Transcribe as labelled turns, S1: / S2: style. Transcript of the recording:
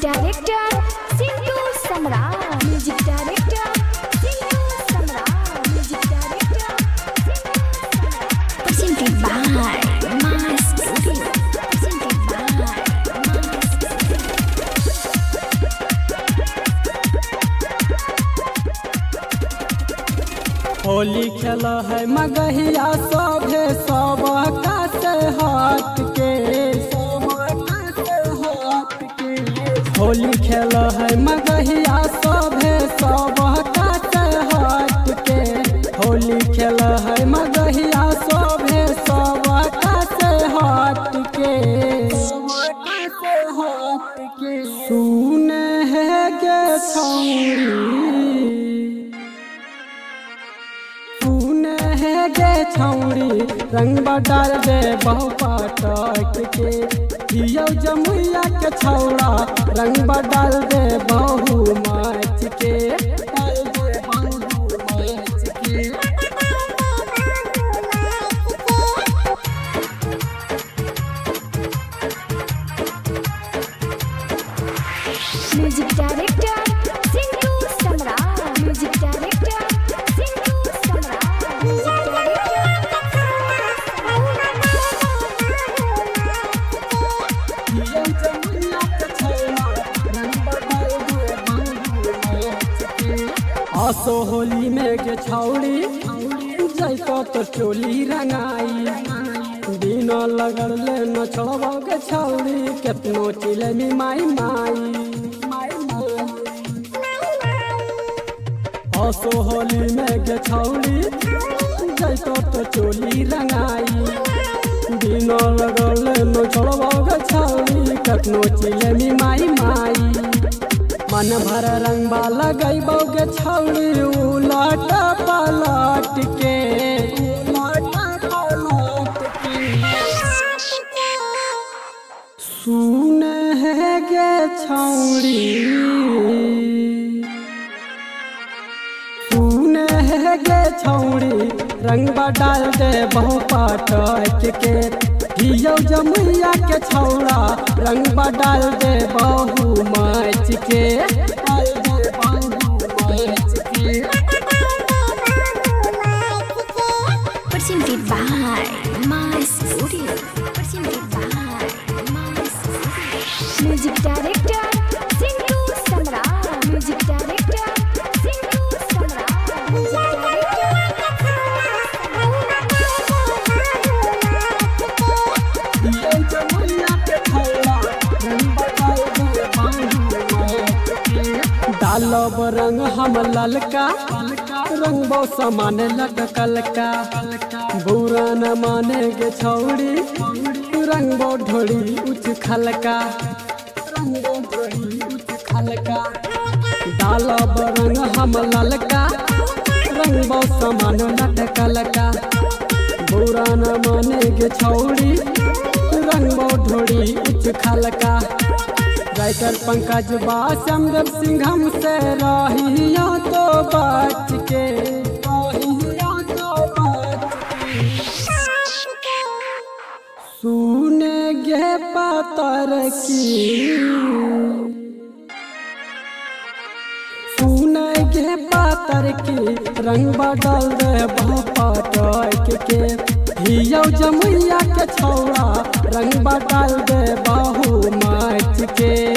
S1: Director Sindhu Samrat, music director Sindhu Samrat, music director presented by My Studio, presented by My
S2: Holi खेल है मगहिया सभे सब कासे हाथ के, होली खेल है मगहिया सभे सब कासे हाथ के, होली खेल है मगहिया सभे सब कासे हाथ के, सुने है गे छौरी रंग डाल दे बहु पाटक के, हियो जमुइया के छौड़ा रंग डाल दे बहु माच के,
S1: music director Sindhu Samrat, music director Sindhu Samrat, music
S2: आसो होली में के छौड़ी जैतो तो चोली रंगाई, बिना लगड़ले न छोड़बो के छौड़ी केतनो चिलमी माई माई, आसो होली में के छौड़ी जैतो तो चोली रंगाई, बिना लगड़ले न छोड़बो के छौड़ी केतनो चिलमी माई माई, मन भर रंगबा लगैबो गे छौड़ी उलट पलट के, सुने है गे छौड़ी, सुने है गे छौड़ी रंगबा डाल दे बहु पाटक के, हियो जमुइया के छौड़ा रंगबा डाल दे बहु माच के,
S1: presented by My Studio, presented by My Studio, music director Sindhu Samrat, music director Sindhu Samrat, music
S2: डालब रंग हम ललका रंगबो समान लटकल का, बुरा न माने गे छौड़ी रंगबो ढोड़ी उच खलका, डालब रंग हम ललका रंगबो समान लटकल का, बुरा न माने गे छौड़ी रंगबो ढोड़ी उच खलका, राइटर पंकज बासमदेव सिंह हमसे रहियो तो बच के, सुने गे पातर की, सुने गे पातर की रंग बदल दे बहु पाटक के, हियो जमुइया के छौड़ा रंग बदल दे बहु माच के।